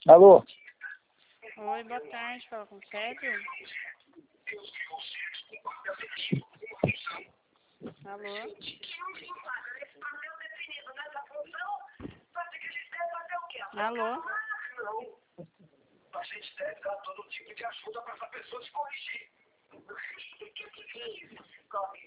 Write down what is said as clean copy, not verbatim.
Alô? Oi, boa tarde. Fala com o Sérgio? Alô? Alô? A gente deve dar todo tipo de ajuda para essa pessoa se corrigir.